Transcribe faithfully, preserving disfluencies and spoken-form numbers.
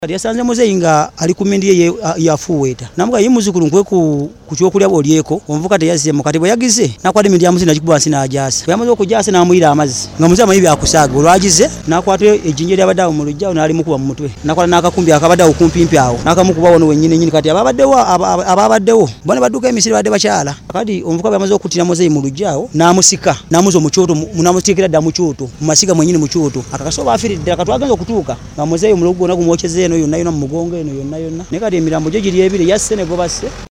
Yasanze muzeyi nga ali ku mindi ye yafuweta namuga yimuzukulu nkwe ku kyokulya bolyeko omvuka teyaziye mukati bwe yagize nakwade mindi ya muzina kikuba nsina ajase yamaze okujase namuyira amazi nga muzeyi amayibi akusaga olwagize nakwate ejinje lya badawo mu lujja nali mukuba mu mutwe nakwala nakakumbi akabadawo kumpimpi awo nakamukuba wono wenyine nyine kati ababaddewo ababaddewo bone baduka emisiri badde bakyala kati omvuka yamaze okutira muzeyi mu lujjawo namusika namuzo mu kyoto munamutikira dda mu kyoto mu masiga mwenyine mu kyoto akakasoba afiridde akatwagenza okutuuka nga muzeyi mu lugo na kumwocheze eno yonna yonna mu mugongo eno yonna yonna ne kati emirambo gye giri ebire yasse ne gobase.